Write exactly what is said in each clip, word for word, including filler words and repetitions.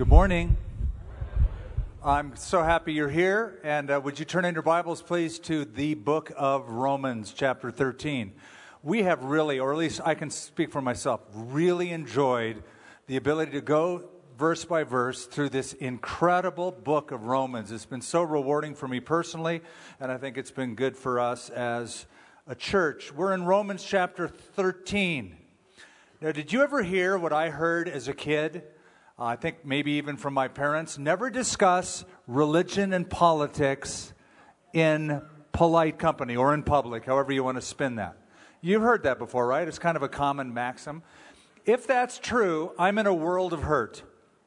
Good morning. I'm so happy you're here, and uh, would you turn in your Bibles, please, to the book of Romans, chapter thirteen. We have really, or at least I can speak for myself, really enjoyed the ability to go verse by verse through this incredible book of Romans. It's been so rewarding for me personally, and I think it's been good for us as a church. We're in Romans chapter thirteen. Now, did you ever hear what I heard as a kid? Uh, I think maybe even from my parents. Never discuss religion and politics in polite company or in public, however you want to spin that. You've heard that before, right? It's kind of a common maxim. If that's true, I'm in a world of hurt,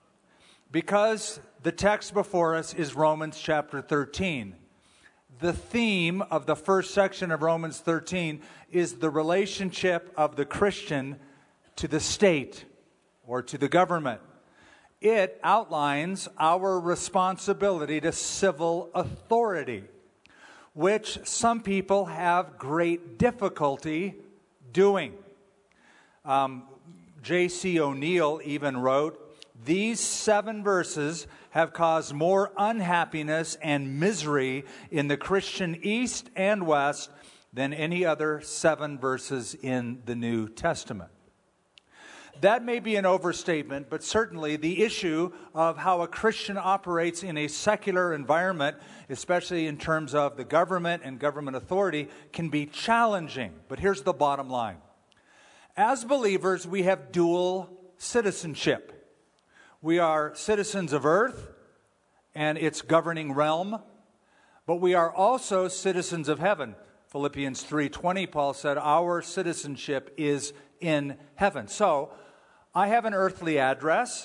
because the text before us is Romans chapter thirteen. The theme of the first section of Romans thirteen is the relationship of the Christian to the state or to the government. It outlines our responsibility to civil authority, which some people have great difficulty doing. Um, J C O'Neill even wrote, "These seven verses have caused more unhappiness and misery in the Christian East and West than any other seven verses in the New Testament." That may be an overstatement, but certainly the issue of how a Christian operates in a secular environment, especially in terms of the government and government authority, can be challenging. But here's the bottom line. As believers, we have dual citizenship. We are citizens of earth and its governing realm, but we are also citizens of heaven. Philippians three twenty, Paul said, our citizenship is in heaven. So, I have an earthly address.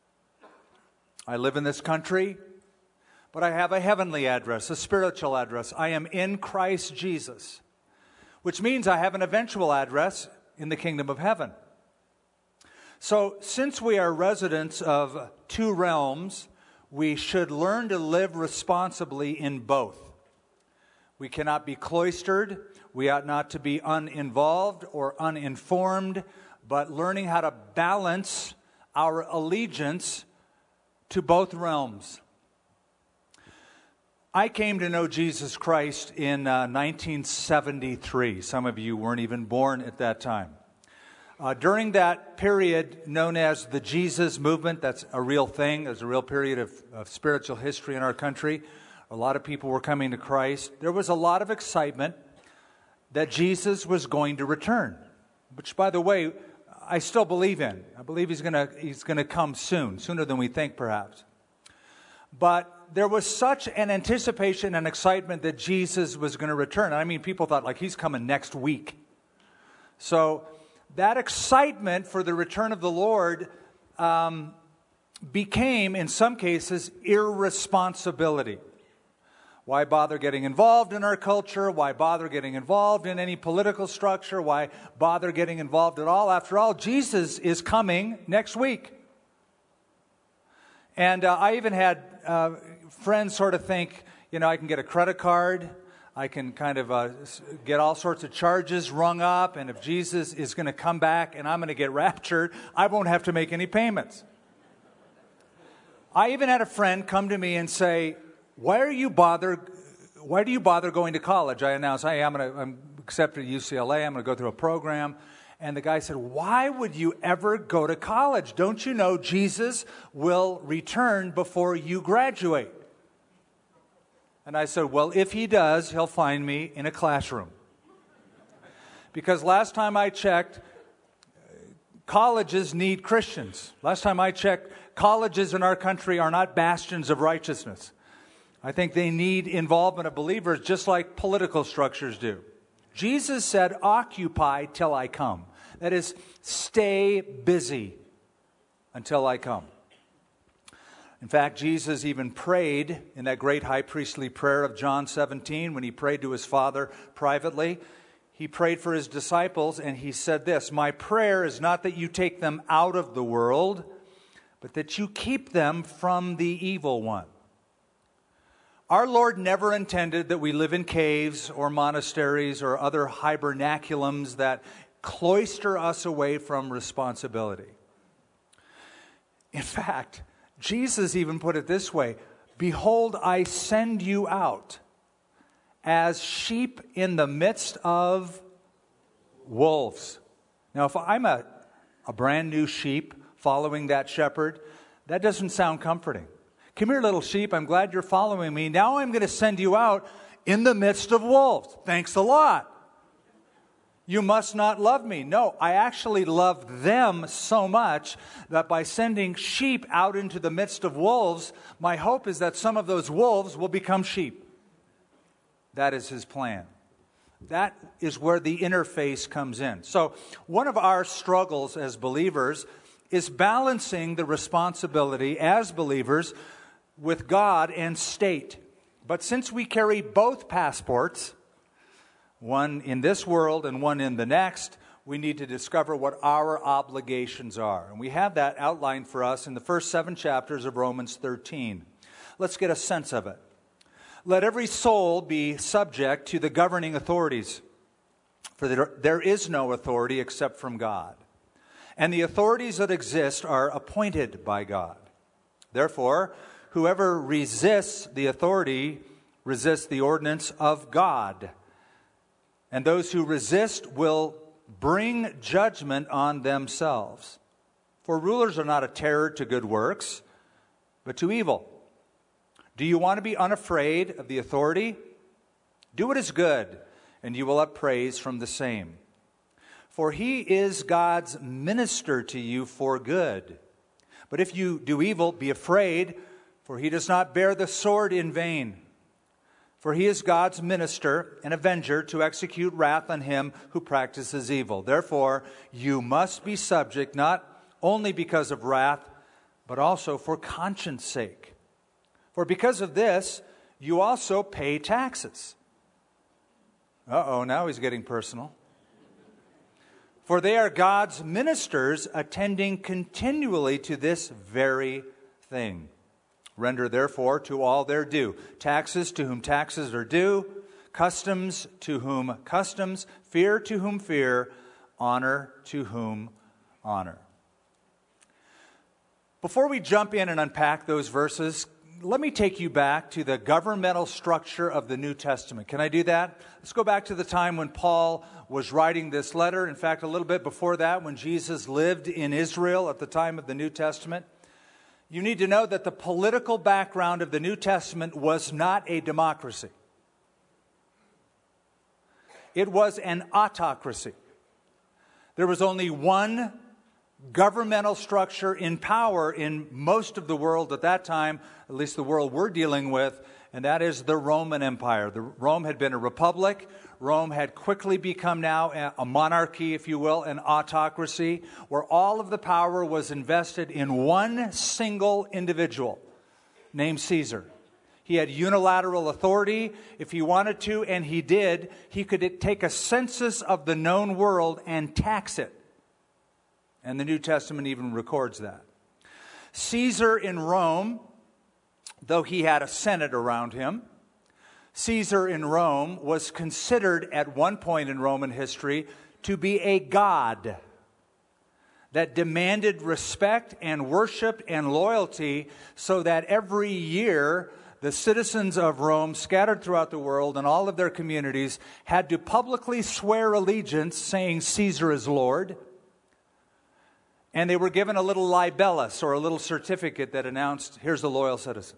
I live in this country, but I have a heavenly address, a spiritual address. I am in Christ Jesus, which means I have an eventual address in the kingdom of heaven. So, since we are residents of two realms, we should learn to live responsibly in both. We cannot be cloistered. We ought not to be uninvolved or uninformed, but learning how to balance our allegiance to both realms. I came to know Jesus Christ in uh, nineteen seventy-three. Some of you weren't even born at that time. Uh, during that period known as the Jesus movement, that's a real thing. There's a real period of, of spiritual history in our country. A lot of people were coming to Christ. There was a lot of excitement that Jesus was going to return, which, by the way, I still believe in. I believe he's going to he's going to come soon, sooner than we think, perhaps. But there was such an anticipation and excitement that Jesus was going to return. I mean, people thought, like, he's coming next week. So that excitement for the return of the Lord um, became, in some cases, irresponsibility. Why bother getting involved in our culture? Why bother getting involved in any political structure? Why bother getting involved at all? After all, Jesus is coming next week. And uh, I even had uh, friends sort of think, you know, I can get a credit card. I can kind of uh, get all sorts of charges rung up. And if Jesus is going to come back and I'm going to get raptured, I won't have to make any payments. I even had a friend come to me and say, Why are you bother? Why do you bother going to college? I announced, hey, I'm going to I'm accepted at U C L A. I'm going to go through a program. And the guy said, why would you ever go to college? Don't you know Jesus will return before you graduate? And I said, well, if he does, he'll find me in a classroom. Because last time I checked, colleges need Christians. Last time I checked, colleges in our country are not bastions of righteousness. I think they need involvement of believers just like political structures do. Jesus said, occupy till I come. That is, stay busy until I come. In fact, Jesus even prayed in that great high priestly prayer of John seventeen, when he prayed to his Father privately. He prayed for his disciples, and he said this, my prayer is not that you take them out of the world, but that you keep them from the evil one. Our Lord never intended that we live in caves or monasteries or other hibernaculums that cloister us away from responsibility. In fact, Jesus even put it this way, behold, I send you out as sheep in the midst of wolves. Now, if I'm a, a brand new sheep following that shepherd, that doesn't sound comforting. Come here, little sheep, I'm glad you're following me. Now I'm going to send you out in the midst of wolves. Thanks a lot. You must not love me. No, I actually loved them so much that by sending sheep out into the midst of wolves, my hope is that some of those wolves will become sheep. That is his plan. That is where the interface comes in. So one of our struggles as believers is balancing the responsibility as believers with God and state. But since we carry both passports, one in this world and one in the next, we need to discover what our obligations are. And we have that outlined for us in the first seven chapters of Romans thirteen. Let's get a sense of it. Let every soul be subject to the governing authorities, for there, there is no authority except from God. And the authorities that exist are appointed by God. Therefore, whoever resists the authority resists the ordinance of God. And those who resist will bring judgment on themselves. For rulers are not a terror to good works, but to evil. Do you want to be unafraid of the authority? Do what is good, and you will have praise from the same. For he is God's minister to you for good. But if you do evil, be afraid, for he does not bear the sword in vain. For he is God's minister and avenger to execute wrath on him who practices evil. Therefore, you must be subject not only because of wrath, but also for conscience sake. For because of this, you also pay taxes. Uh-oh, now he's getting personal. For they are God's ministers attending continually to this very thing. Render therefore to all their due. Taxes to whom taxes are due, customs to whom customs, fear to whom fear, honor to whom honor. Before we jump in and unpack those verses, let me take you back to the governmental structure of the New Testament. Can I do that? Let's go back to the time when Paul was writing this letter. In fact, a little bit before that, when Jesus lived in Israel at the time of the New Testament. You need to know that the political background of the New Testament was not a democracy. It was an autocracy. There was only one governmental structure in power in most of the world at that time, at least the world we're dealing with, and that is the Roman Empire. The, Rome had been a republic. Rome had quickly become now a monarchy, if you will, an autocracy, where all of the power was invested in one single individual named Caesar. He had unilateral authority if he wanted to, and he did. He could take a census of the known world and tax it. And the New Testament even records that. Caesar in Rome, though he had a Senate around him, Caesar in Rome was considered at one point in Roman history to be a god that demanded respect and worship and loyalty, so that every year the citizens of Rome scattered throughout the world and all of their communities had to publicly swear allegiance saying Caesar is Lord. And they were given a little libellus or a little certificate that announced, here's a loyal citizen.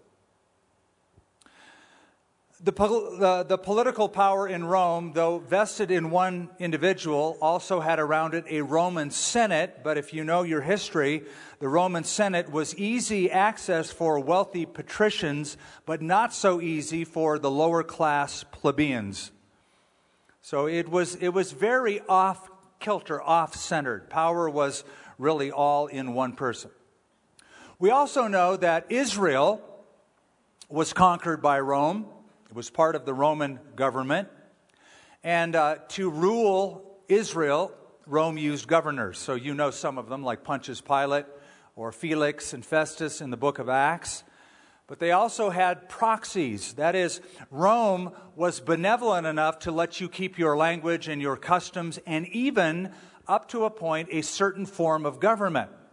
The, the, the political power in Rome, though vested in one individual, also had around it a Roman Senate. But if you know your history, the Roman Senate was easy access for wealthy patricians, but not so easy for the lower class plebeians. So it was, it was very off-kilter, off-centered. Power was really all in one person. We also know that Israel was conquered by Rome. It was part of the Roman government. And uh, to rule Israel, Rome used governors. So you know some of them, like Pontius Pilate or Felix and Festus in the book of Acts. But they also had proxies. That is, Rome was benevolent enough to let you keep your language and your customs, and even, up to a point, a certain form of government.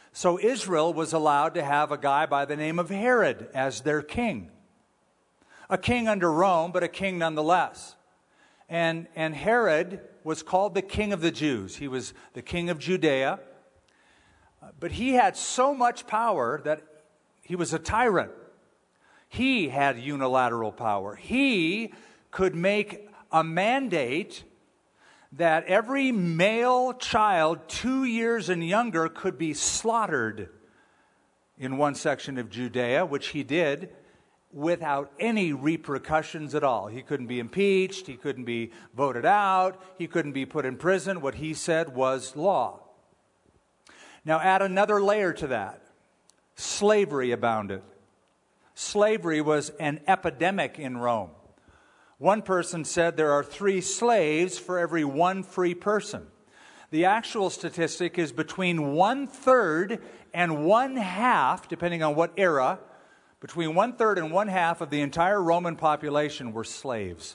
So Israel was allowed to have a guy by the name of Herod as their king. A king under Rome, but a king nonetheless. And, and Herod was called the king of the Jews. He was the king of Judea. But he had so much power that he was a tyrant. He had unilateral power. He could make a mandate that every male child two years and younger could be slaughtered in one section of Judea, which he did without any repercussions at all. He couldn't be impeached. He couldn't be voted out. He couldn't be put in prison. What he said was law. Now add another layer to that. Slavery abounded. Slavery was an epidemic in Rome. One person said there are three slaves for every one free person. The actual statistic is between one-third and one-half, depending on what era, between one-third and one-half of the entire Roman population were slaves.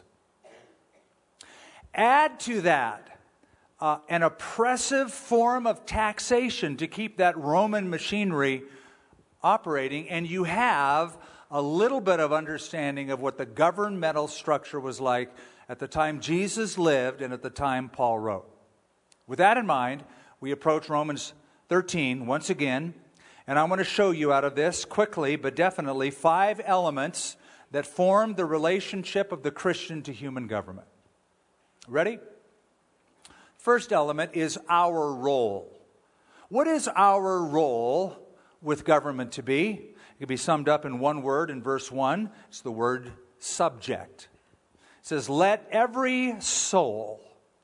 Add to that uh, an oppressive form of taxation to keep that Roman machinery operating, and you have a little bit of understanding of what the governmental structure was like at the time Jesus lived and at the time Paul wrote. With that in mind, we approach Romans thirteen once again, and I want to show you out of this quickly, but definitely, five elements that form the relationship of the Christian to human government. Ready? First element is our role. What is our role with government to be? It can be summed up in one word in verse one. It's the word subject. It says, let every soul.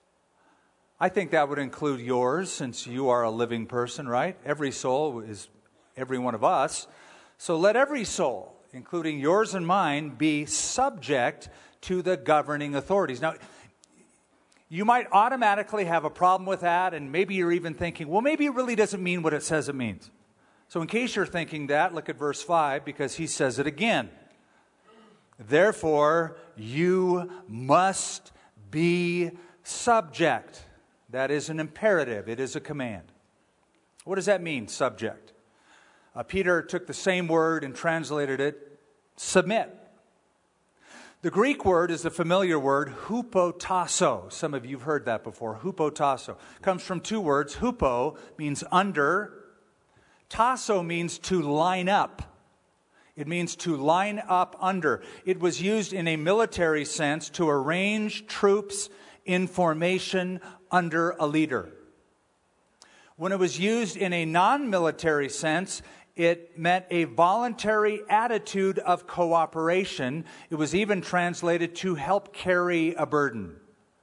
I think that would include yours, since you are a living person, right? Every soul is every one of us. So let every soul, including yours and mine, be subject to the governing authorities. Now, you might automatically have a problem with that, and maybe you're even thinking, well, maybe it really doesn't mean what it says it means. So in case you're thinking that, look at verse five, because he says it again. Therefore, you must be subject. That is an imperative. It is a command. What does that mean, subject? Uh, Peter took the same word and translated it, submit. The Greek word is the familiar word hupotasso. Some of you have heard that before. Hupotasso. Comes from two words. Hupo means under. Tasso means to line up. It means to line up under. It was used in a military sense to arrange troops in formation under a leader. When it was used in a non-military sense, it meant a voluntary attitude of cooperation. It was even translated to help carry a burden.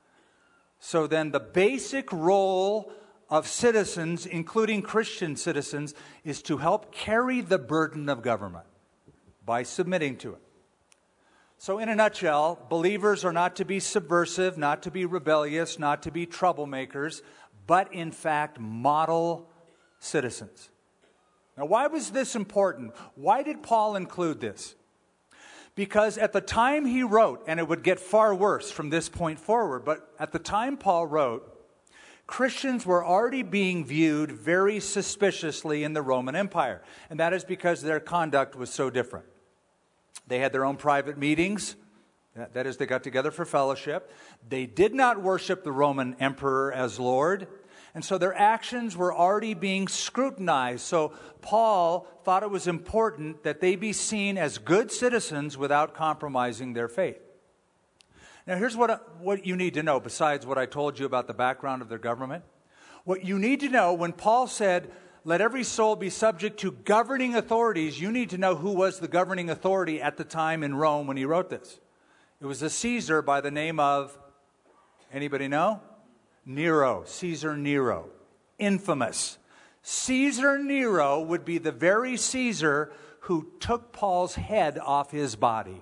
So then the basic role of citizens, including Christian citizens, is to help carry the burden of government by submitting to it. So in a nutshell, believers are not to be subversive, not to be rebellious, not to be troublemakers, but in fact model citizens. Now, why was this important? Why did Paul include this? Because at the time he wrote, and it would get far worse from this point forward, but at the time Paul wrote, Christians were already being viewed very suspiciously in the Roman Empire. And that is because their conduct was so different. They had their own private meetings. That is, they got together for fellowship. They did not worship the Roman emperor as Lord. And so their actions were already being scrutinized. So Paul thought it was important that they be seen as good citizens without compromising their faith. Now, here's what, what you need to know, besides what I told you about the background of their government. What you need to know, when Paul said, let every soul be subject to governing authorities, you need to know who was the governing authority at the time in Rome when he wrote this. It was a Caesar by the name of, anybody know? Nero, Caesar Nero, infamous. Caesar Nero would be the very Caesar who took Paul's head off his body.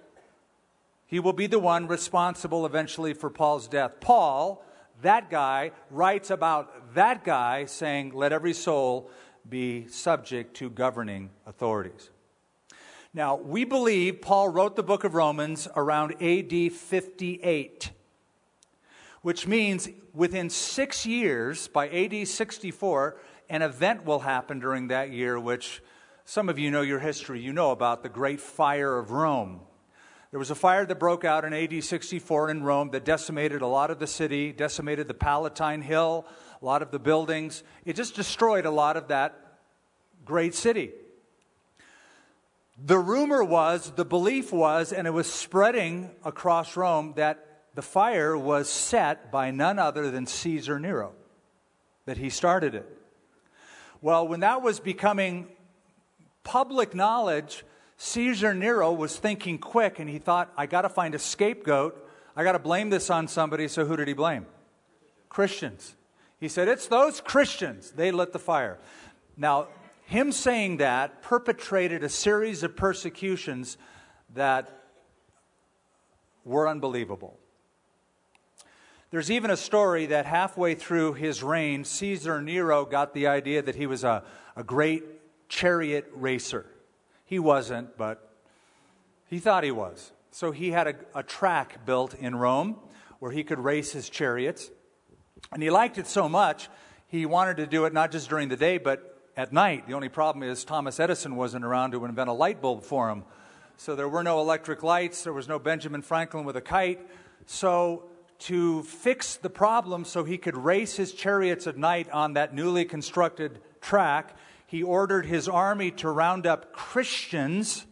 He will be the one responsible eventually for Paul's death. Paul, that guy, writes about that guy saying, let every soul be subject to governing authorities. Now, we believe Paul wrote the book of Romans around A D fifty-eight, which means within six years, by A D sixty-four, an event will happen during that year, which some of you know your history. You know about the Great Fire of Rome. There was a fire that broke out in A D sixty-four in Rome that decimated a lot of the city, decimated the Palatine Hill, a lot of the buildings. It just destroyed a lot of that great city. The rumor was, the belief was, and it was spreading across Rome, that the fire was set by none other than Caesar Nero, that he started it. Well, when that was becoming public knowledge, Caesar Nero was thinking quick, and he thought, I got to find a scapegoat. I got to blame this on somebody. So who did he blame? Christians. He said, it's those Christians. They lit the fire. Now, him saying that perpetrated a series of persecutions that were unbelievable. There's even a story that halfway through his reign, Caesar Nero got the idea that he was a, a great chariot racer. He wasn't, but he thought he was. So he had a, a track built in Rome where he could race his chariots. And he liked it so much, he wanted to do it not just during the day, but at night. The only problem is Thomas Edison wasn't around to invent a light bulb for him. So there were no electric lights. There was no Benjamin Franklin with a kite. So to fix the problem so he could race his chariots at night on that newly constructed track, he ordered his army to round up Christians,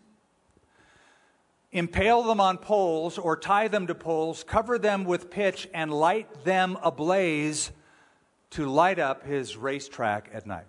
impale them on poles or tie them to poles, cover them with pitch, and light them ablaze to light up his racetrack at night.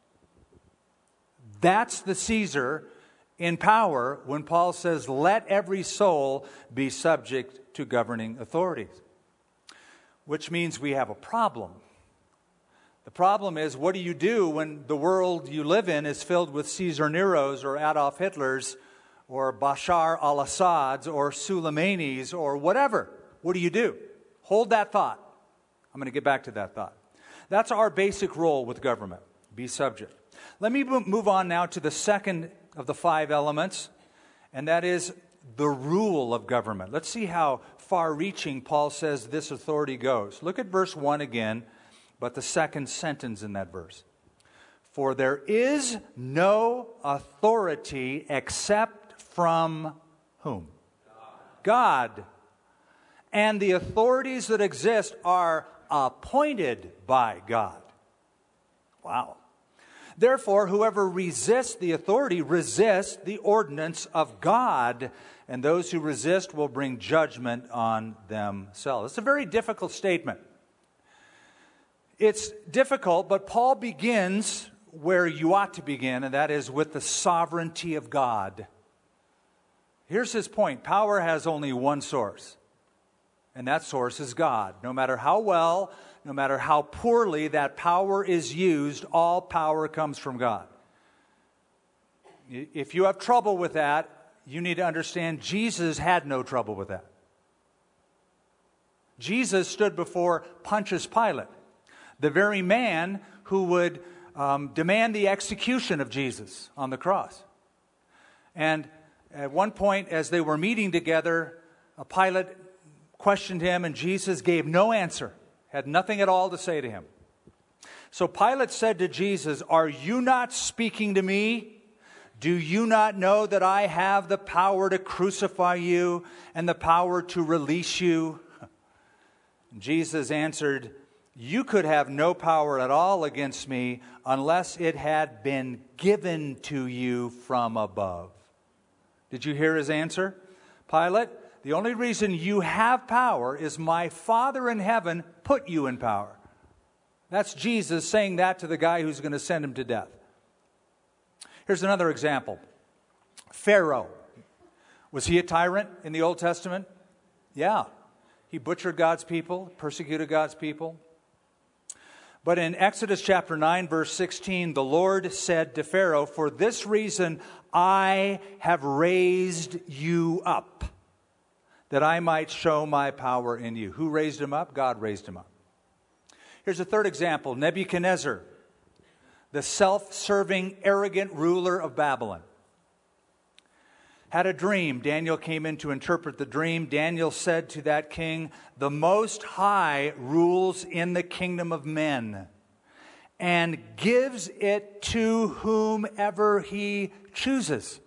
That's the Caesar in power when Paul says, let every soul be subject to governing authorities. Which means we have a problem. The problem is, what do you do when the world you live in is filled with Caesar Neros or Adolf Hitlers or Bashar al-Assad's or Soleimani's or whatever? What do you do? Hold that thought. I'm going to get back to that thought. That's our basic role with government. Be subject. Let me move on now to the second of the five elements, and that is the rule of government. Let's see how far-reaching Paul says this authority goes. Look at verse one again, but the second sentence in that verse. For there is no authority except from whom? God. God. And the authorities that exist are appointed by God. Wow. Therefore, whoever resists the authority resists the ordinance of God, and those who resist will bring judgment on themselves. It's a very difficult statement. It's difficult, but Paul begins where you ought to begin, and that is with the sovereignty of God. Here's his point. Power has only one source, and that source is God. No matter how well, no matter how poorly that power is used, all power comes from God. If you have trouble with that, you need to understand Jesus had no trouble with that. Jesus stood before Pontius Pilate, the very man who would um, demand the execution of Jesus on the cross. And at one point, as they were meeting together, a Pilate questioned him, and Jesus gave no answer, had nothing at all to say to him. So Pilate said to Jesus, "Are you not speaking to me? Do you not know that I have the power to crucify you and the power to release you?" Jesus answered, "You could have no power at all against me unless it had been given to you from above." Did you hear his answer? Pilate, the only reason you have power is my Father in heaven put you in power. That's Jesus saying that to the guy who's going to send him to death. Here's another example. Pharaoh. Was he a tyrant in the Old Testament? Yeah. He butchered God's people, persecuted God's people. But in Exodus chapter nine, verse sixteen, the Lord said to Pharaoh, "For this reason I have raised you up, that I might show my power in you." Who raised him up? God raised him up. Here's a third example. Nebuchadnezzar, the self-serving, arrogant ruler of Babylon, had a dream. Daniel came in to interpret the dream. Daniel said to that king, "The Most High rules in the kingdom of men, and gives it to whomever he chooses.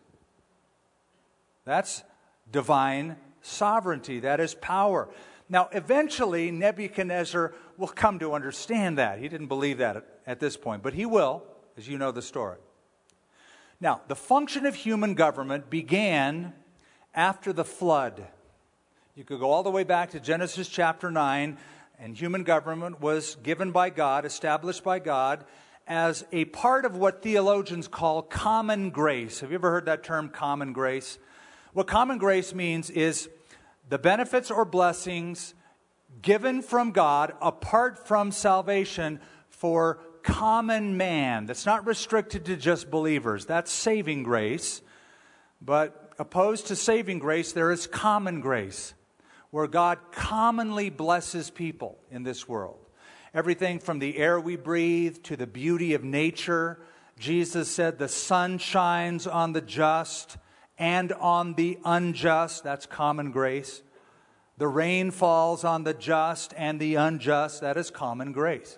That's divine sovereignty. That is power. Now, eventually, Nebuchadnezzar will come to understand that. He didn't believe that at, at this point, but he will, as you know the story. Now, the function of human government began after the flood. You could go all the way back to Genesis chapter nine, and human government was given by God, established by God, as a part of what theologians call common grace. Have you ever heard that term, common grace? What common grace means is the benefits or blessings given from God apart from salvation for common man. That's not restricted to just believers. That's saving grace. But opposed to saving grace, there is common grace, where God commonly blesses people in this world. Everything from the air we breathe to the beauty of nature. Jesus said the sun shines on the just and on the unjust. That's common grace. The rain falls on the just and the unjust. That is common grace.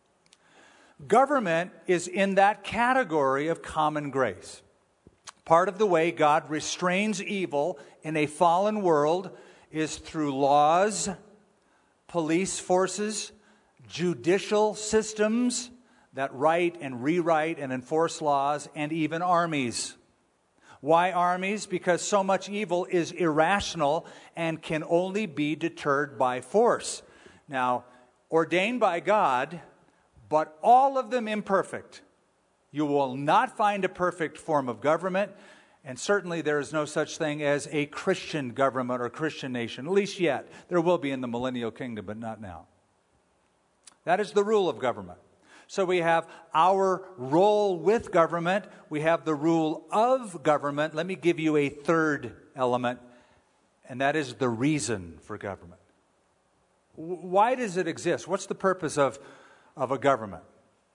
Government is in that category of common grace. Part of the way God restrains evil in a fallen world is through laws, police forces, judicial systems that write and rewrite and enforce laws, and even armies. Why armies? Because so much evil is irrational and can only be deterred by force. Now, ordained by God, but all of them imperfect. You will not find a perfect form of government, and certainly there is no such thing as a Christian government or Christian nation, at least yet. There will be in the millennial kingdom, but not now. That is the rule of government. So we have our role with government. We have the rule of government. Let me give you a third element, and that is the reason for government. Why does it exist? What's the purpose of, of a government?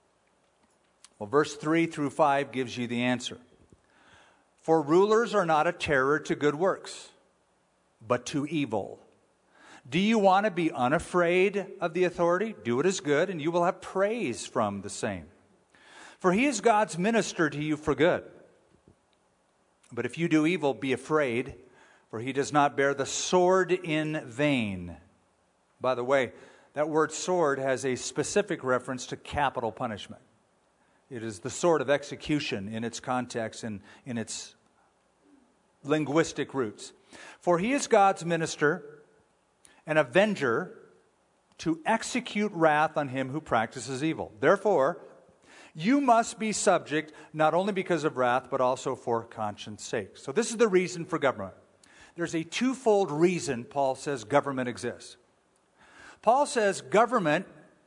Well, verse three through five gives you the answer. For rulers are not a terror to good works, but to evil. Do you want to be unafraid of the authority? Do what is good, and you will have praise from the same. For he is God's minister to you for good. But if you do evil, be afraid, for he does not bear the sword in vain. By the way, that word sword has a specific reference to capital punishment. It is the sword of execution in its context and in its linguistic roots. For he is God's minister, an avenger to execute wrath on him who practices evil. Therefore, you must be subject not only because of wrath, but also for conscience sake. So this is the reason for government. There's a twofold reason Paul says government exists. Paul says government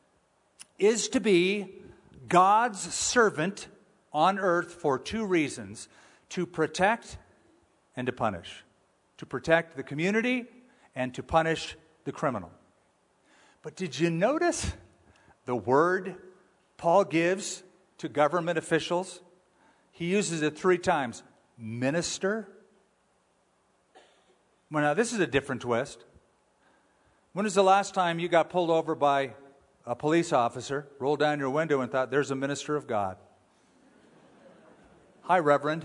is to be God's servant on earth for two reasons: to protect and to punish. To protect the community and to punish the criminal. But did you notice the word Paul gives to government officials? He uses it three times. Minister. Well, now this is a different twist. When was the last time you got pulled over by a police officer, rolled down your window and thought, there's a minister of God? Hi, Reverend.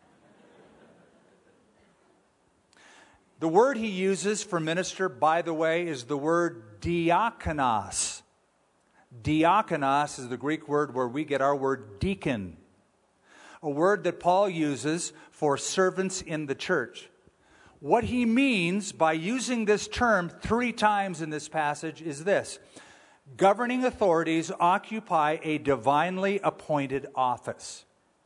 The word he uses for minister, by the way, is the word diakonos. Diakonos is the Greek word where we get our word deacon, a word that Paul uses for servants in the church. What he means by using this term three times in this passage is this: governing authorities occupy a divinely appointed office,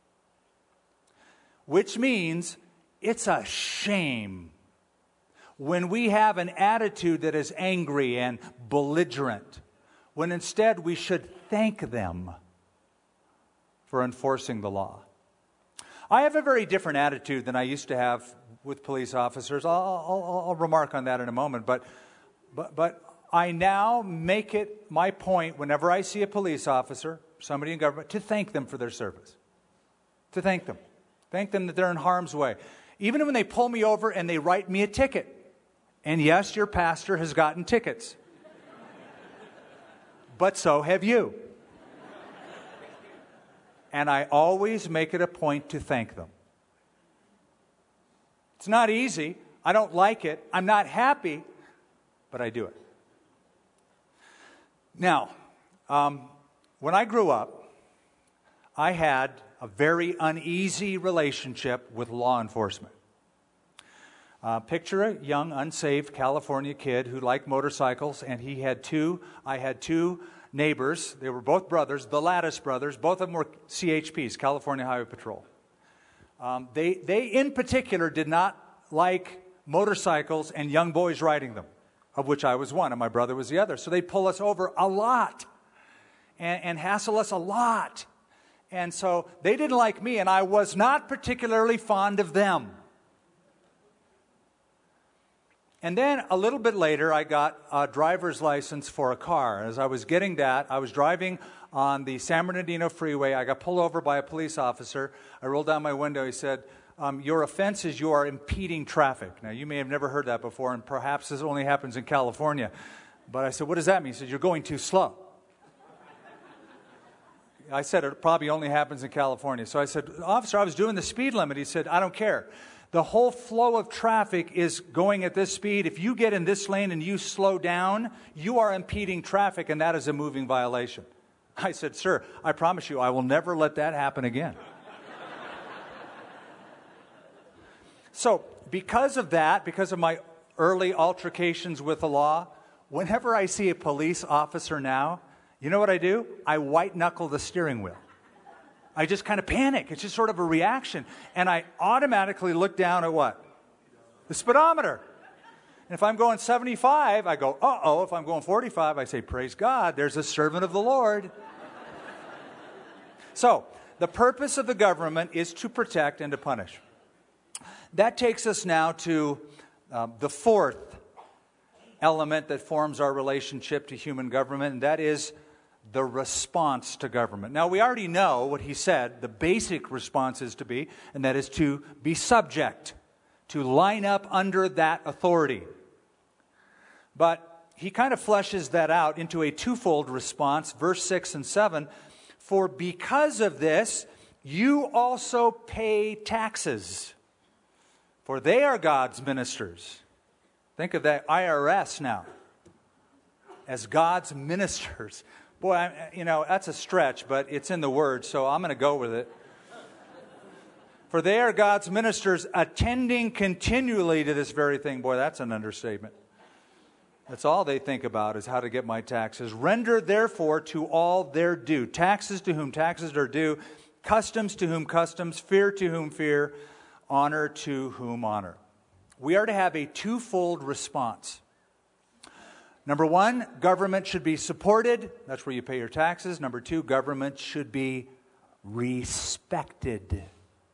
which means it's a shame when we have an attitude that is angry and belligerent, when instead we should thank them for enforcing the law. I have a very different attitude than I used to have with police officers. I'll, I'll, I'll remark on that in a moment, but, but, but I now make it my point whenever I see a police officer, somebody in government, to thank them for their service. To thank them. Thank them that they're in harm's way. Even when they pull me over and they write me a ticket. And yes, your pastor has gotten tickets. But so have you. and I always make it a point to thank them. It's not easy. I don't like it. I'm not happy, but I do it. Now, um, when I grew up, I had a very uneasy relationship with law enforcement. Uh, picture a young, unsaved California kid who liked motorcycles, and he had two, I had two neighbors. They were both brothers, the Lattice brothers. Both of them were C H Ps, California Highway Patrol. Um, they, they, in particular, did not like motorcycles and young boys riding them, of which I was one, and my brother was the other. So they'd pull us over a lot and, and hassle us a lot. And so they didn't like me, and I was not particularly fond of them. And then a little bit later, I got a driver's license for a car. As I was getting that, I was driving on the San Bernardino freeway. I got pulled over by a police officer. I rolled down my window. He said, um, your offense is you are impeding traffic. Now, you may have never heard that before, and perhaps this only happens in California. But I said, what does that mean? He said, you're going too slow. I said, it probably only happens in California. So I said, officer, I was doing the speed limit. He said, I don't care. The whole flow of traffic is going at this speed. If you get in this lane and you slow down, you are impeding traffic, and that is a moving violation. I said, sir, I promise you, I will never let that happen again. So, because of that, because of my early altercations with the law, whenever I see a police officer now, you know what I do? I white-knuckle the steering wheel. I just kind of panic. It's just sort of a reaction. And I automatically look down at what? The speedometer. And if I'm going seventy-five, I go, uh-oh. If I'm going forty-five, I say, praise God, there's a servant of the Lord. So, the purpose of the government is to protect and to punish. That takes us now to uh, the fourth element that forms our relationship to human government, and that is the response to government. Now, we already know what he said the basic response is to be, and that is to be subject, to line up under that authority. But he kind of fleshes that out into a twofold response, verse six and seven. For because of this, you also pay taxes, for they are God's ministers. Think of that I R S now as God's ministers. Boy, I, you know, that's a stretch, but it's in the Word, so I'm going to go with it. For they are God's ministers, attending continually to this very thing. Boy, that's an understatement. That's all they think about is how to get my taxes. Render, therefore, to all their due. Taxes to whom taxes are due. Customs to whom customs. Fear to whom fear. Honor to whom honor. We are to have a twofold response. Number one, government should be supported. That's where you pay your taxes. Number two, government should be respected.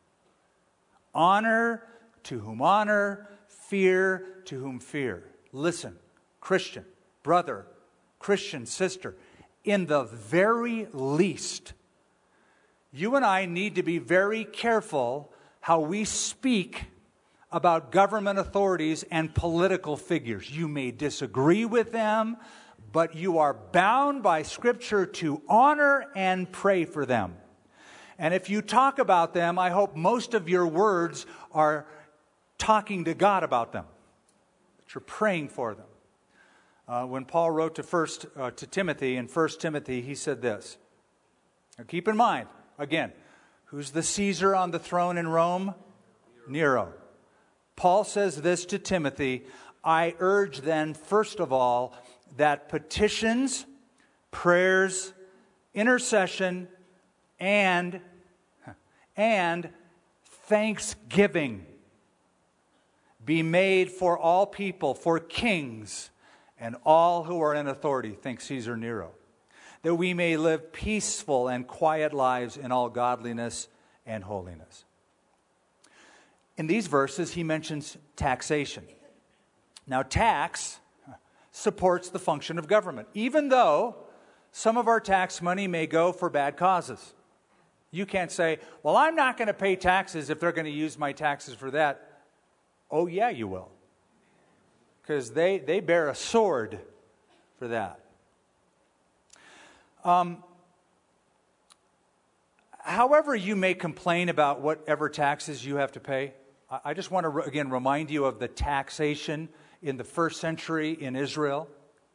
Honor to whom honor, fear to whom fear. Listen, Christian, brother, Christian sister, in the very least, you and I need to be very careful how we speak about government authorities and political figures. You may disagree with them, but you are bound by Scripture to honor and pray for them. And if you talk about them, I hope most of your words are talking to God about them, that you're praying for them. Uh, when Paul wrote to first uh, to Timothy in First Timothy, he said this. Now keep in mind, again, who's the Caesar on the throne in Rome? Nero. Paul says this to Timothy, I urge then, first of all, that petitions, prayers, intercession, and, and thanksgiving be made for all people, for kings, and all who are in authority, think Caesar Nero, that we may live peaceful and quiet lives in all godliness and holiness. In these verses, he mentions taxation. Now, tax supports the function of government, even though some of our tax money may go for bad causes. You can't say, well, I'm not going to pay taxes if they're going to use my taxes for that. Oh, yeah, you will. Because they, they bear a sword for that. Um, however you may complain about whatever taxes you have to pay, I, I just want to, re- again, remind you of the taxation in the first century in Israel.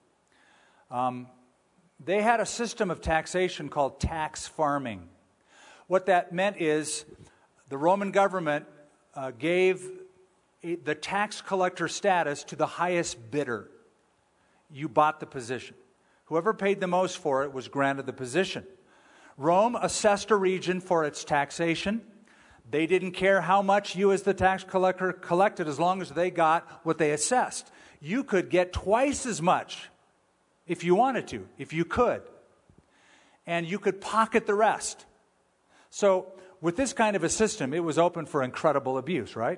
Um, they had a system of taxation called tax farming. What that meant is the Roman government uh, gave a, the tax collector status to the highest bidder. You bought the position. Whoever paid the most for it was granted the position. Rome assessed a region for its taxation. They didn't care how much you as the tax collector collected as long as they got what they assessed. You could get twice as much if you wanted to, if you could. And you could pocket the rest. So with this kind of a system, it was open for incredible abuse, right?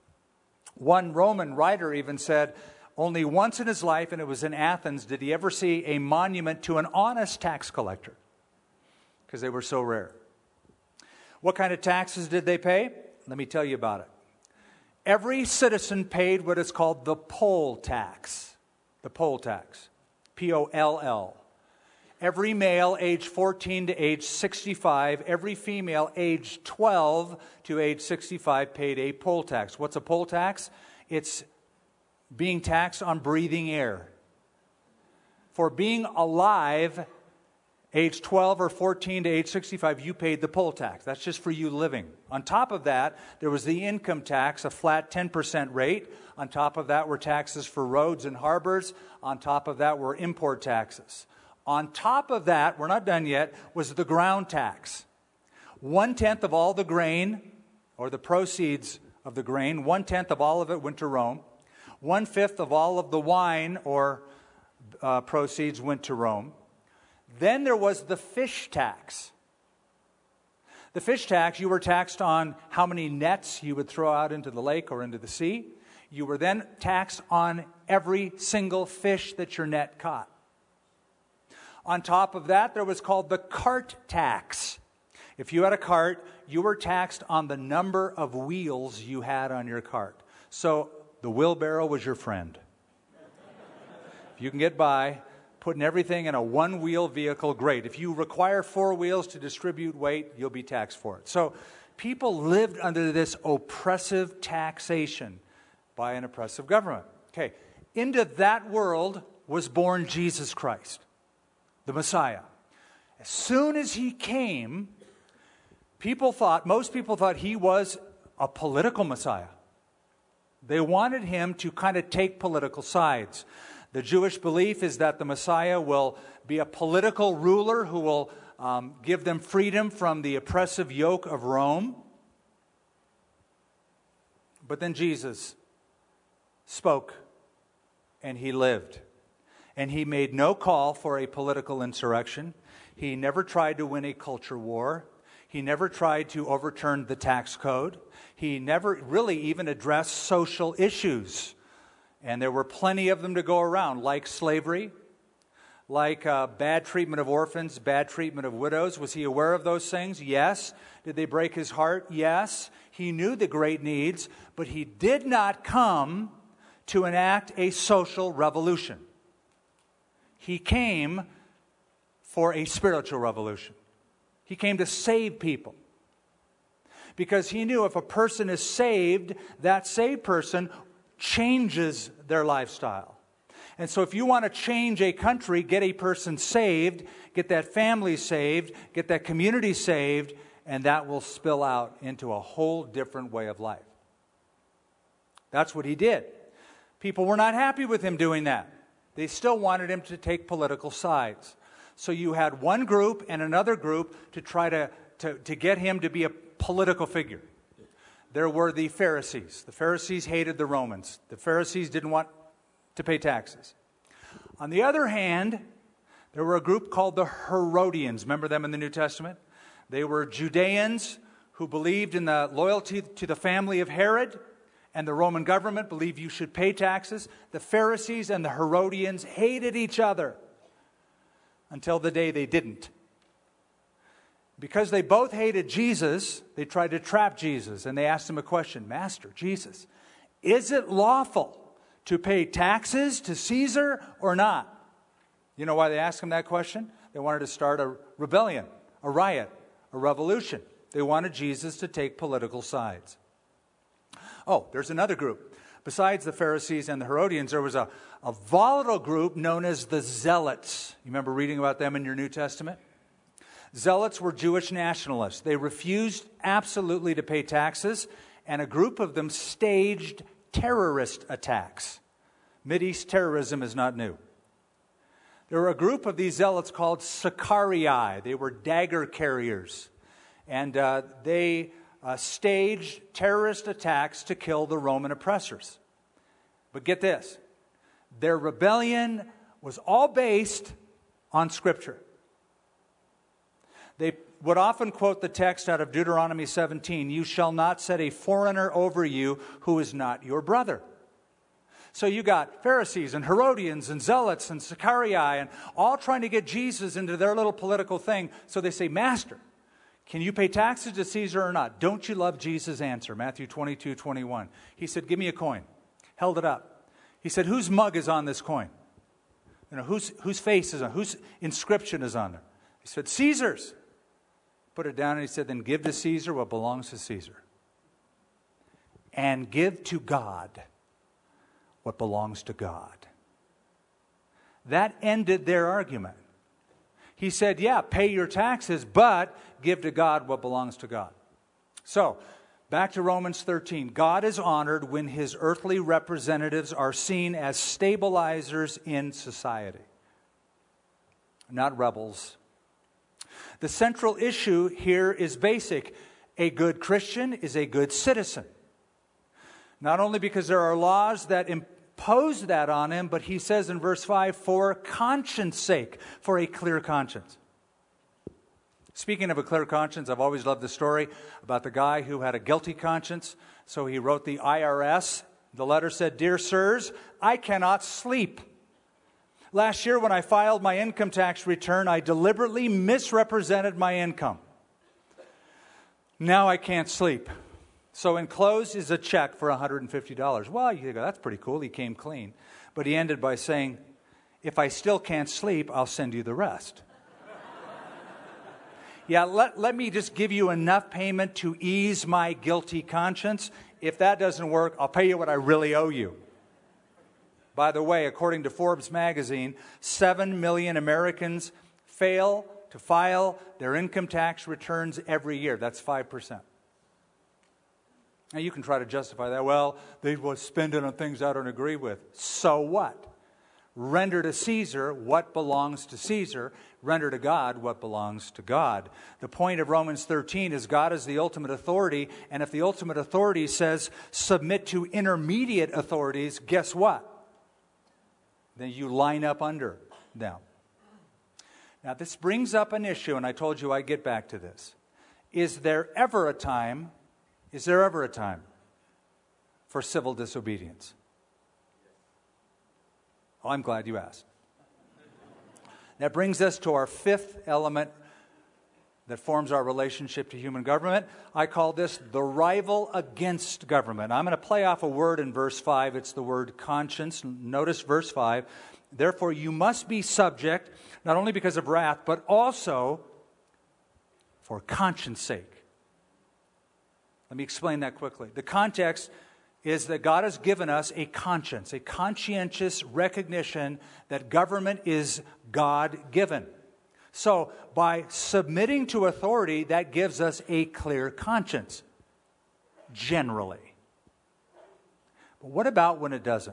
One Roman writer even said, only once in his life, and it was in Athens, did he ever see a monument to an honest tax collector, because they were so rare. What kind of taxes did they pay? Let me tell you about it. Every citizen paid what is called the poll tax. The poll tax. P O L L. Every male age fourteen to age sixty-five, every female age twelve to age sixty-five paid a poll tax. What's a poll tax? It's being taxed on breathing air. For being alive, age twelve or fourteen to age sixty-five, you paid the poll tax. That's just for you living. On top of that, there was the income tax, a flat ten percent rate. On top of that were taxes for roads and harbors. On top of that were import taxes. On top of that, we're not done yet, was the ground tax. One-tenth of all the grain, or the proceeds of the grain, one-tenth of all of it went to Rome. One-fifth of all of the wine, or uh, proceeds, went to Rome. Then there was the fish tax. The fish tax, you were taxed on how many nets you would throw out into the lake or into the sea. You were then taxed on every single fish that your net caught. On top of that, there was called the cart tax. If you had a cart, you were taxed on the number of wheels you had on your cart. So the wheelbarrow was your friend. If you can get by putting everything in a one-wheel vehicle, great. If you require four wheels to distribute weight, you'll be taxed for it. So people lived under this oppressive taxation by an oppressive government. Okay, into that world was born Jesus Christ, the Messiah. As soon as he came, people thought, most people thought he was a political Messiah. They wanted him to kind of take political sides. The Jewish belief is that the Messiah will be a political ruler who will um, give them freedom from the oppressive yoke of Rome. But then Jesus spoke, and he lived. And he made no call for a political insurrection. He never tried to win a culture war. He never tried to overturn the tax code. He never really even addressed social issues. And there were plenty of them to go around, like slavery, like uh, bad treatment of orphans, bad treatment of widows. Was he aware of those things? Yes. Did they break his heart? Yes. He knew the great needs, but he did not come to enact a social revolution. He came for a spiritual revolution. He came to save people. Because he knew if a person is saved, that saved person changes their lifestyle. And so if you want to change a country, get a person saved, get that family saved, get that community saved, and that will spill out into a whole different way of life. That's what he did. People were not happy with him doing that. They still wanted him to take political sides. So you had one group and another group to try to, to, to get him to be a political figure. There were the Pharisees. The Pharisees hated the Romans. The Pharisees didn't want to pay taxes. On the other hand, there were a group called the Herodians. Remember them in the New Testament? They were Judeans who believed in the loyalty to the family of Herod, and the Roman government believed you should pay taxes. The Pharisees and the Herodians hated each other until the day they didn't. Because they both hated Jesus, they tried to trap Jesus, and they asked him a question. Master, Jesus, is it lawful to pay taxes to Caesar or not? You know why they asked him that question? They wanted to start a rebellion, a riot, a revolution. They wanted Jesus to take political sides. Oh, there's another group. Besides the Pharisees and the Herodians, there was a, a volatile group known as the Zealots. You remember reading about them in your New Testament? Zealots were Jewish nationalists. They refused absolutely to pay taxes, and a group of them staged terrorist attacks. Mideast terrorism is not new. There were a group of these zealots called Sicarii. They were dagger carriers, and uh, they uh, staged terrorist attacks to kill the Roman oppressors. But get this, their rebellion was all based on Scripture. They would often quote the text out of Deuteronomy seventeen, "You shall not set a foreigner over you who is not your brother." So you got Pharisees and Herodians and Zealots and Sicarii and all trying to get Jesus into their little political thing. So they say, "Master, can you pay taxes to Caesar or not?" Don't you love Jesus' answer? Matthew twenty-two twenty-one. He said, "Give me a coin." Held it up. He said, "Whose mug is on this coin? You know, whose, whose face is on, whose inscription is on there?" He said, "Caesar's." Put it down, and he said, "Then give to Caesar what belongs to Caesar. And give to God what belongs to God." That ended their argument. He said, yeah, pay your taxes, but give to God what belongs to God. So, back to Romans thirteen. God is honored when his earthly representatives are seen as stabilizers in society, not rebels. The central issue here is basic. A good Christian is a good citizen. Not only because there are laws that impose that on him, but he says in verse five, for conscience sake, for a clear conscience. Speaking of a clear conscience, I've always loved the story about the guy who had a guilty conscience. So he wrote the I R S. The letter said, "Dear sirs, I cannot sleep. Last year when I filed my income tax return, I deliberately misrepresented my income. Now I can't sleep. So enclosed is a check for one hundred fifty dollars. Well, you go, that's pretty cool. He came clean. But he ended by saying, "If I still can't sleep, I'll send you the rest." Yeah, let, let me just give you enough payment to ease my guilty conscience. If that doesn't work, I'll pay you what I really owe you. By the way, according to Forbes magazine, seven million Americans fail to file their income tax returns every year. That's five percent. Now, you can try to justify that. Well, they will spend it on things I don't agree with. So what? Render to Caesar what belongs to Caesar. Render to God what belongs to God. The point of Romans thirteen is God is the ultimate authority, and if the ultimate authority says submit to intermediate authorities, guess what? Then you line up under them. Now, this brings up an issue, and I told you I'd get back to this. Is there ever a time, is there ever a time for civil disobedience? Oh, I'm glad you asked. That brings us to our fifth element that forms our relationship to human government. I call this the rival against government. I'm going to play off a word in verse five. It's the word conscience. Notice verse five. Therefore, you must be subject, not only because of wrath, but also for conscience sake. Let me explain that quickly. The context is that God has given us a conscience, a conscientious recognition that government is God-given. So, by submitting to authority, that gives us a clear conscience, generally. But what about when it doesn't?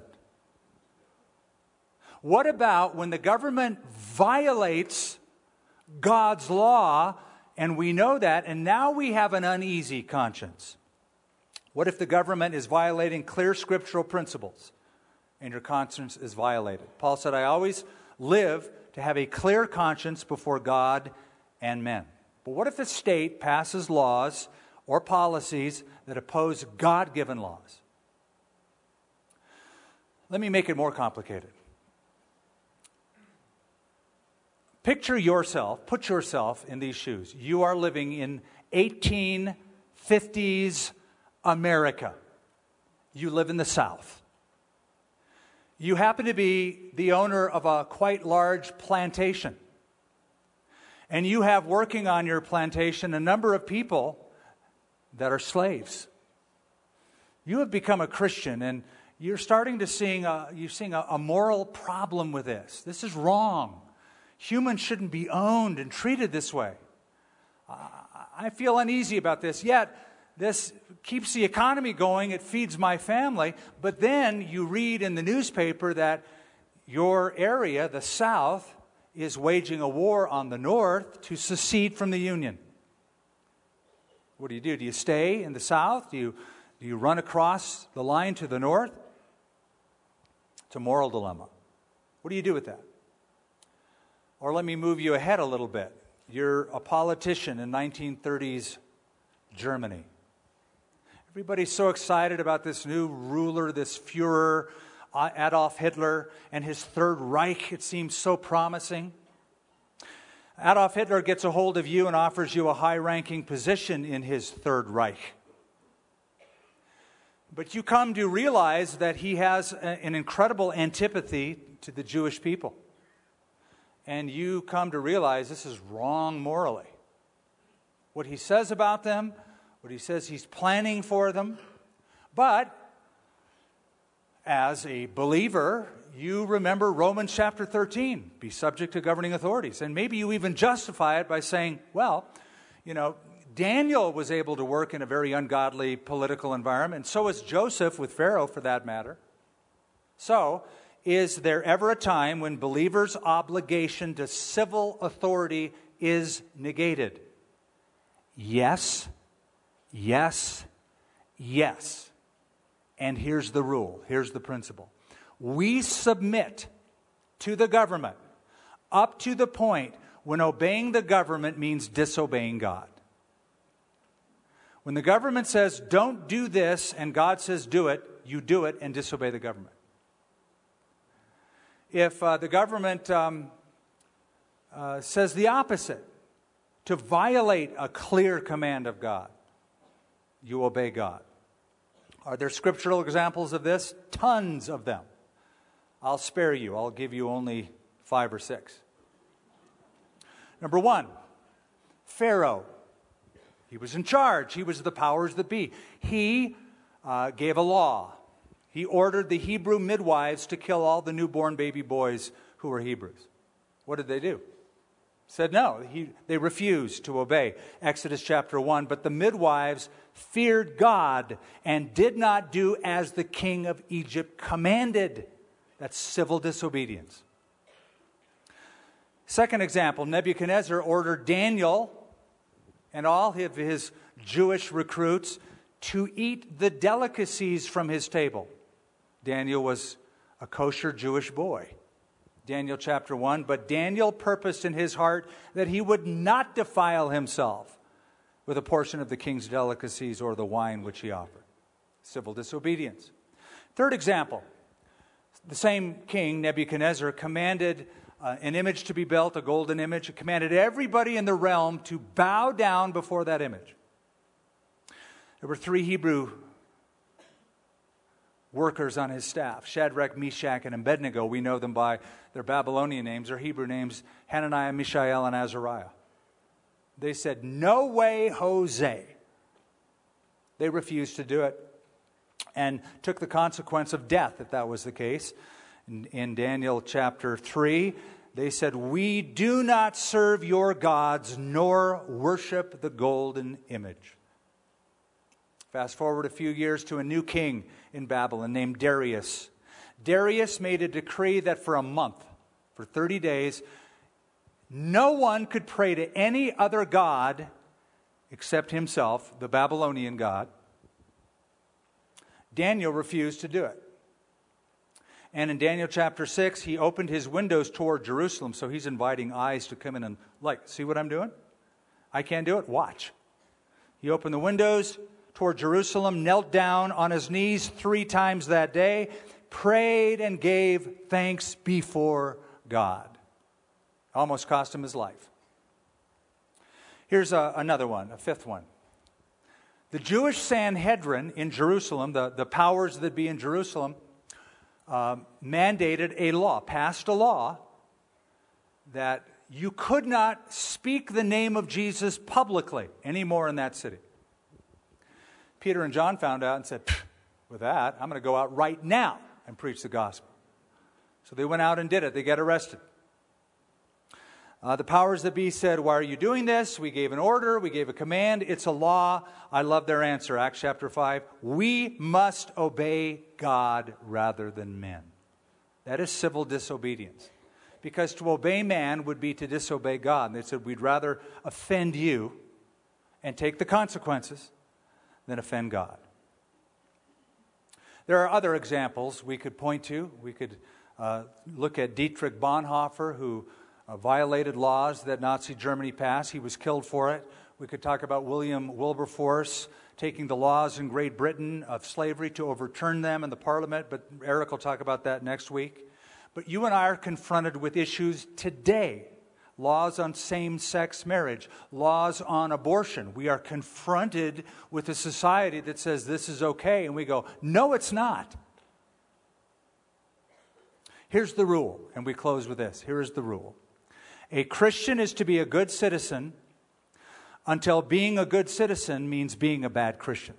What about when the government violates God's law, and we know that, and now we have an uneasy conscience? What if the government is violating clear scriptural principles, and your conscience is violated? Paul said, I always live to have a clear conscience before God and men. But what if the state passes laws or policies that oppose God-given laws? Let me make it more complicated. Picture yourself, put yourself in these shoes. You are living in eighteen fifties America. You live in the South. You happen to be the owner of a quite large plantation. And you have working on your plantation a number of people that are slaves. You have become a Christian, and you're starting to seeing a, you're seeing a, a moral problem with this. This is wrong. Humans shouldn't be owned and treated this way. Uh, I feel uneasy about this. Yet, this keeps the economy going. It feeds my family. But then you read in the newspaper that your area, the South, is waging a war on the North to secede from the Union. What do you do? Do you stay in the South? Do you, do you run across the line to the North? It's a moral dilemma. What do you do with that? Or let me move you ahead a little bit. You're a politician in nineteen thirties Germany. Everybody's so excited about this new ruler, this Führer, Adolf Hitler, and his Third Reich. It seems so promising. Adolf Hitler gets a hold of you and offers you a high-ranking position in his Third Reich. But you come to realize that he has an incredible antipathy to the Jewish people. And you come to realize this is wrong morally. What he says about them, what he says he's planning for them. But as a believer, you remember Romans chapter thirteen, be subject to governing authorities. And maybe you even justify it by saying, well, you know, Daniel was able to work in a very ungodly political environment, and so was Joseph with Pharaoh for that matter. So, is there ever a time when believers' obligation to civil authority is negated? Yes, yes, yes. And here's the rule, here's the principle. We submit to the government up to the point when obeying the government means disobeying God. When the government says, don't do this, and God says, do it, you do it and disobey the government. If uh, the government um, uh, says the opposite, to violate a clear command of God, you obey God. Are there scriptural examples of this? Tons of them. I'll spare you. I'll give you only five or six. Number one, Pharaoh. He was in charge. He was the powers that be. He uh, gave a law. He ordered the Hebrew midwives to kill all the newborn baby boys who were Hebrews. What did they do? Said no. He, they refused to obey. Exodus chapter one. But the midwives feared God and did not do as the king of Egypt commanded. That's civil disobedience. Second example, Nebuchadnezzar ordered Daniel and all of his Jewish recruits to eat the delicacies from his table. Daniel was a kosher Jewish boy. Daniel chapter one, but Daniel purposed in his heart that he would not defile himself with a portion of the king's delicacies or the wine which he offered. Civil disobedience. Third example, the same king, Nebuchadnezzar, commanded uh, an image to be built, a golden image. He commanded everybody in the realm to bow down before that image. There were three Hebrew workers on his staff, Shadrach, Meshach, and Abednego. We know them by their Babylonian names, or Hebrew names, Hananiah, Mishael, and Azariah. They said, no way, Jose. They refused to do it and took the consequence of death if that was the case. In, in Daniel chapter three, they said, we do not serve your gods nor worship the golden image. Fast forward a few years to a new king in Babylon named Darius. Darius made a decree that for a month, for thirty days, no one could pray to any other god except himself, the Babylonian god. Daniel refused to do it. And in Daniel chapter six, he opened his windows toward Jerusalem, so he's inviting eyes to come in and, like, see what I'm doing? I can't do it? Watch. He opened the windows toward Jerusalem, knelt down on his knees three times that day, prayed and gave thanks before God. Almost cost him his life. Here's a, another one, a fifth one. The Jewish Sanhedrin in Jerusalem, the, the powers that be in Jerusalem, uh, mandated a law, passed a law that you could not speak the name of Jesus publicly anymore in that city. Peter and John found out and said, with that, I'm going to go out right now and preach the gospel. So they went out and did it. They got arrested. Uh, the powers that be said, why are you doing this? We gave an order. We gave a command. It's a law. I love their answer. Acts chapter five. We must obey God rather than men. That is civil disobedience. Because to obey man would be to disobey God. And they said, we'd rather offend you and take the consequences than offend God. There are other examples we could point to. We could uh, look at Dietrich Bonhoeffer, who uh, violated laws that Nazi Germany passed. He was killed for it. We could talk about William Wilberforce taking the laws in Great Britain of slavery to overturn them in the Parliament, but Eric will talk about that next week. But you and I are confronted with issues today. Laws on same-sex marriage, laws on abortion. We are confronted with a society that says this is okay, and we go, no, it's not. Here's the rule, and we close with this. Here is the rule. A Christian is to be a good citizen until being a good citizen means being a bad Christian.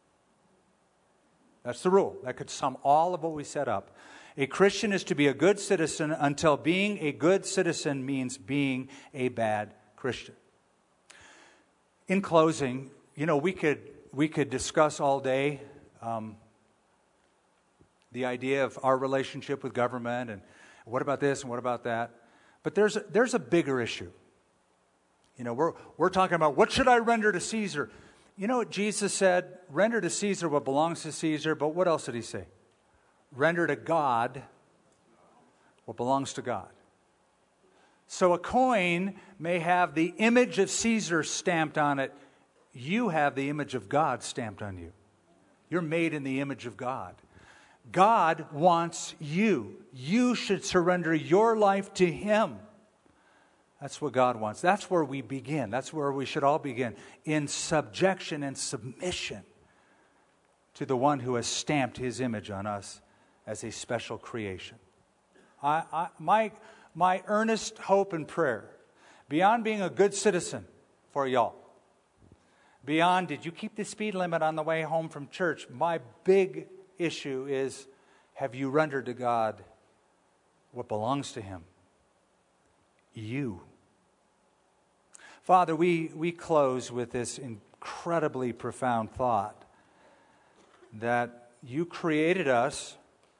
That's the rule. That could sum all of what we set up. A Christian is to be a good citizen until being a good citizen means being a bad Christian. In closing, you know, we could we could discuss all day um, the idea of our relationship with government and what about this and what about that. But there's a, there's a bigger issue. You know, we're we're talking about what should I render to Caesar? You know what Jesus said? Render to Caesar what belongs to Caesar. But what else did he say? Render to God what belongs to God. So a coin may have the image of Caesar stamped on it. You have the image of God stamped on you. You're made in the image of God. God wants you. You should surrender your life to Him. That's what God wants. That's where we begin. That's where we should all begin. In subjection and submission to the one who has stamped His image on us as a special creation. I, I, my, my earnest hope and prayer, beyond being a good citizen for y'all, beyond did you keep the speed limit on the way home from church, my big issue is, have you rendered to God what belongs to Him? You. Father, we, we close with this incredibly profound thought that you created us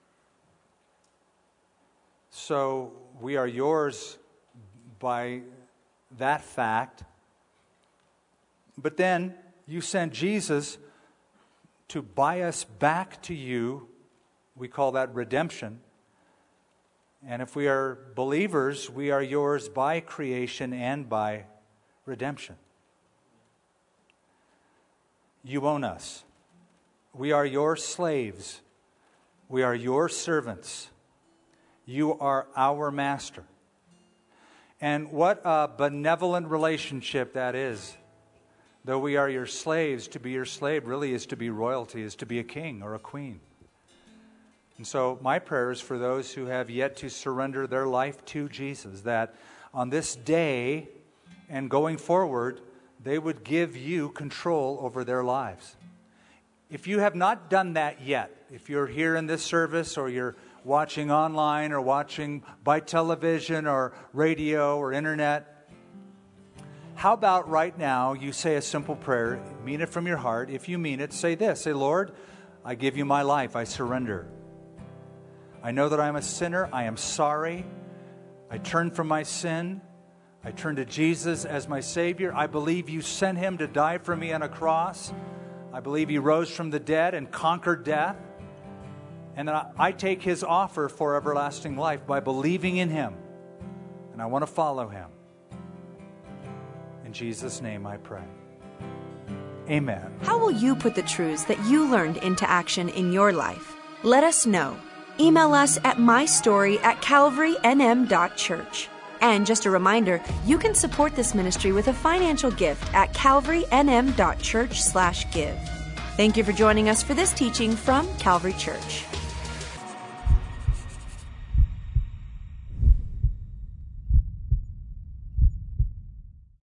so we are yours by that fact. But then you sent Jesus to buy us back to you. We call that redemption. And if we are believers, we are yours by creation and by redemption. You own us. We are your slaves. We are your servants. You are our master. And what a benevolent relationship that is. Though we are your slaves, to be your slave really is to be royalty, is to be a king or a queen. And so my prayer is for those who have yet to surrender their life to Jesus, that on this day and going forward, they would give you control over their lives. If you have not done that yet, if you're here in this service or you're watching online or watching by television or radio or internet, how about right now you say a simple prayer, mean it from your heart. If you mean it, say this, say, Lord, I give you my life, I surrender. I know that I am a sinner, I am sorry. I turn from my sin. I turn to Jesus as my Savior. I believe you sent Him to die for me on a cross. I believe He rose from the dead and conquered death. And then I take His offer for everlasting life by believing in Him. And I want to follow Him. In Jesus' name I pray. Amen. How will you put the truths that you learned into action in your life? Let us know. Email us at mystory at calvary n m dot church. And just a reminder, you can support this ministry with a financial gift at calvary n m dot church slash give. Thank you for joining us for this teaching from Calvary Church.